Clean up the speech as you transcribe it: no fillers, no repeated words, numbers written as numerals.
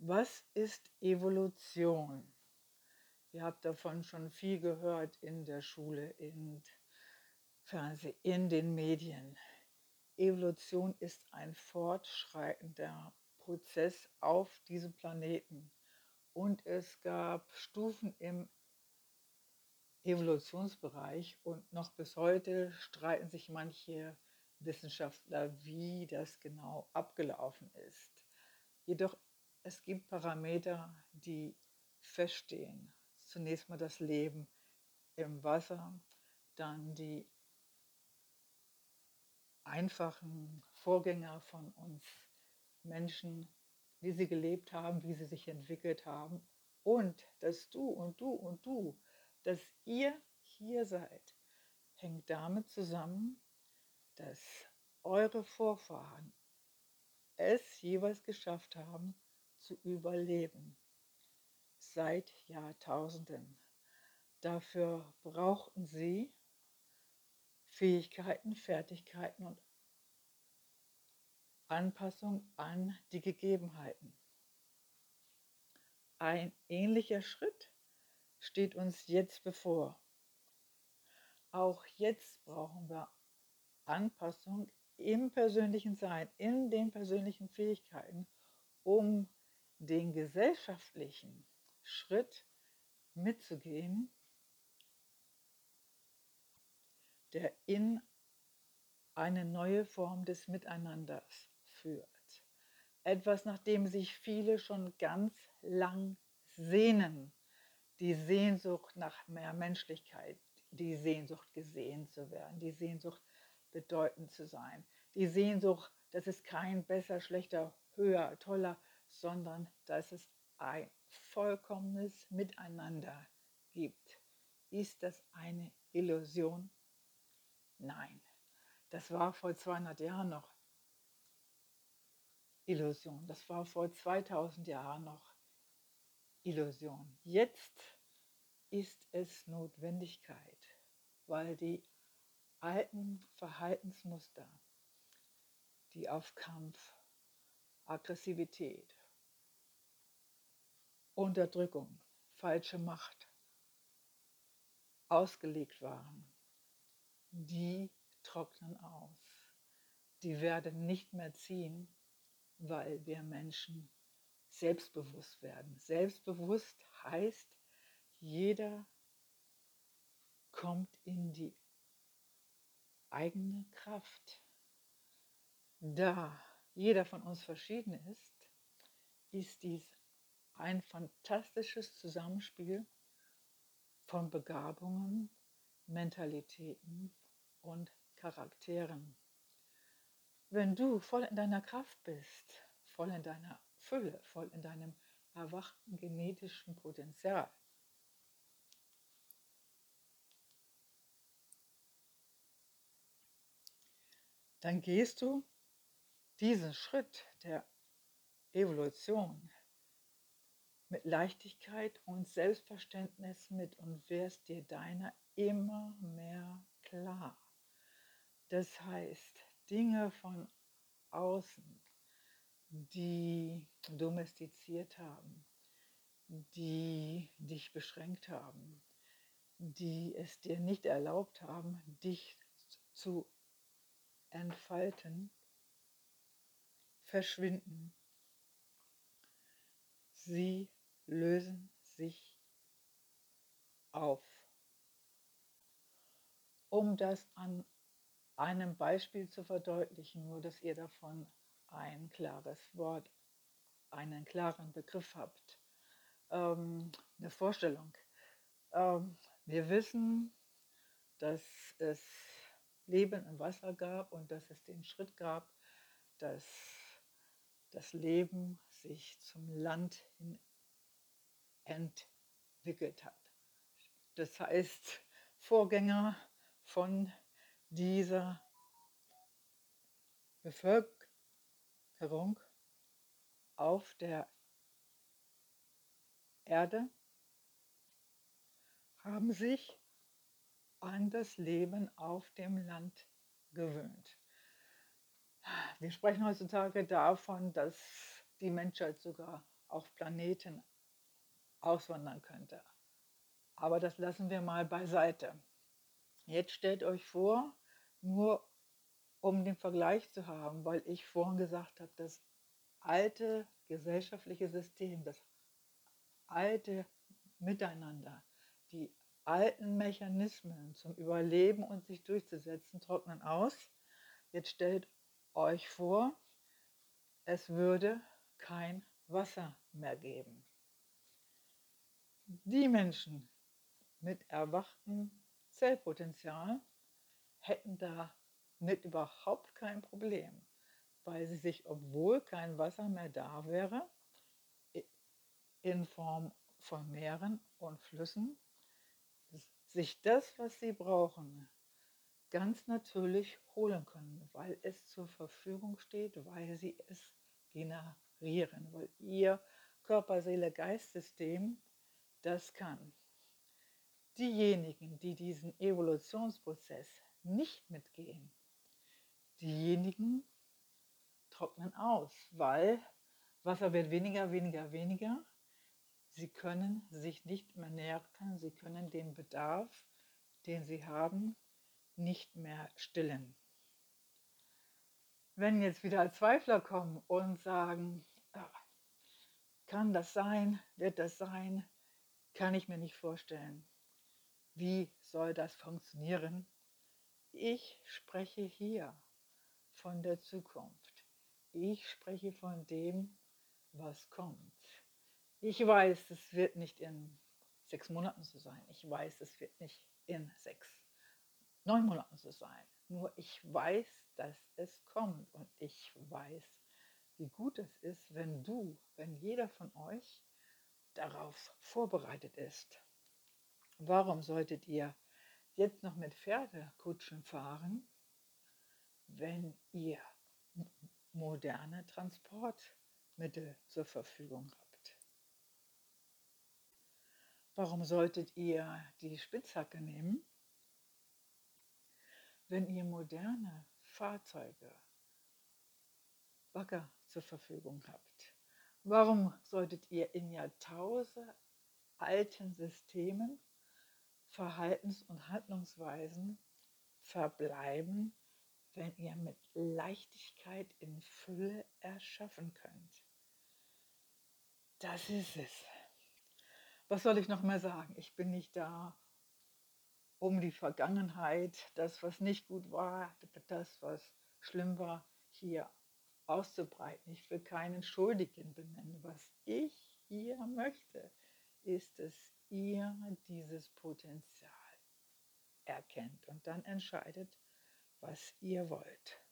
Was ist Evolution? Ihr habt davon schon viel gehört in der Schule, im Fernsehen, in den Medien. Evolution ist ein fortschreitender Prozess auf diesem Planeten. Und es gab Stufen im Evolutionsbereich und noch bis heute streiten sich manche Wissenschaftler, wie das genau abgelaufen ist. Jedoch es gibt Parameter, die feststehen. Zunächst mal das Leben im Wasser, dann die einfachen Vorgänger von uns Menschen, wie sie gelebt haben, wie sie sich entwickelt haben und dass du und du und du, dass ihr hier seid, hängt damit zusammen, dass eure Vorfahren es jeweils geschafft haben, zu überleben, seit Jahrtausenden. Dafür brauchten sie Fähigkeiten, Fertigkeiten und Anpassung an die Gegebenheiten. Ein ähnlicher Schritt steht uns jetzt bevor. Auch jetzt brauchen wir Anpassung im persönlichen Sein, in den persönlichen Fähigkeiten, um den gesellschaftlichen Schritt mitzugehen, der in eine neue Form des Miteinanders führt. Etwas, nach dem sich viele schon ganz lang sehnen. Die Sehnsucht nach mehr Menschlichkeit, die Sehnsucht gesehen zu werden, die Sehnsucht bedeutend zu sein, die Sehnsucht, dass es kein besser, schlechter, höher, toller, sondern dass es ein vollkommenes Miteinander gibt. Ist das eine Illusion? Nein, das war vor 200 Jahren noch Illusion. Das war vor 2000 Jahren noch Illusion. Jetzt ist es Notwendigkeit, weil die alten Verhaltensmuster, die auf Kampf, Aggressivität, Unterdrückung, falsche Macht ausgelegt waren, die trocknen aus. Die werden nicht mehr ziehen, weil wir Menschen selbstbewusst werden. Selbstbewusst heißt, jeder kommt in die eigene Kraft. Da jeder von uns verschieden ist dies ein fantastisches Zusammenspiel von Begabungen, Mentalitäten und Charakteren. Wenn du voll in deiner Kraft bist, voll in deiner Fülle, voll in deinem erwachten genetischen Potenzial, dann gehst du diesen Schritt der Evolution mit Leichtigkeit und Selbstverständnis mit und wirst dir deiner immer mehr klar. Das heißt, Dinge von außen, die domestiziert haben, die dich beschränkt haben, die es dir nicht erlaubt haben, dich zu entfalten, verschwinden. Sie lösen sich auf. Um das an einem Beispiel zu verdeutlichen, nur dass ihr davon ein klares Wort, einen klaren Begriff habt, eine Vorstellung. Wir wissen, dass es Leben im Wasser gab und dass es den Schritt gab, dass das Leben sich zum Land hin entwickelt hat. Das heißt, Vorgänger von dieser Bevölkerung auf der Erde haben sich an das Leben auf dem Land gewöhnt. Wir sprechen heutzutage davon, dass die Menschheit sogar auf Planeten auswandern könnte. Aber das lassen wir mal beiseite. Jetzt stellt euch vor, nur um den Vergleich zu haben, weil ich vorhin gesagt habe, das alte gesellschaftliche System, das alte Miteinander, die alten Mechanismen zum Überleben und sich durchzusetzen, trocknen aus. Jetzt stellt euch vor, es würde kein Wasser mehr geben. Die Menschen mit erwachtem Zellpotenzial hätten damit überhaupt kein Problem, weil sie sich, obwohl kein Wasser mehr da wäre, in Form von Meeren und Flüssen, sich das, was sie brauchen, ganz natürlich holen können, weil es zur Verfügung steht, weil sie es generieren, weil ihr Körper-Seele-Geist-System das kann. Diejenigen, die diesen Evolutionsprozess nicht mitgehen, diejenigen trocknen aus, weil Wasser wird weniger, weniger, weniger. Sie können sich nicht mehr nähren, sie können den Bedarf, den sie haben, nicht mehr stillen. Wenn jetzt wieder Zweifler kommen und sagen, kann das sein, wird das sein, kann ich mir nicht vorstellen. Wie soll das funktionieren? Ich spreche hier von der Zukunft. Ich spreche von dem, was kommt. Ich weiß, es wird nicht in 6 Monaten so sein. Ich weiß, es wird nicht in 9 Monaten so sein. Nur ich weiß, dass es kommt und ich weiß, wie gut es ist, wenn jeder von euch darauf vorbereitet ist. Warum solltet ihr jetzt noch mit Pferdekutschen fahren, wenn ihr moderne Transportmittel zur Verfügung habt? Warum solltet ihr die Spitzhacke nehmen, wenn ihr moderne Fahrzeuge, Bagger zur Verfügung habt? Warum solltet ihr in Jahrtausende alten Systemen, Verhaltens- und Handlungsweisen verbleiben, wenn ihr mit Leichtigkeit in Fülle erschaffen könnt? Das ist es. Was soll ich noch mehr sagen? Ich bin nicht da, um die Vergangenheit, das, was nicht gut war, das, was schlimm war, hier auszubreiten. Ich will keinen Schuldigen benennen. Was ich hier möchte, ist, dass ihr dieses Potenzial erkennt und dann entscheidet, was ihr wollt.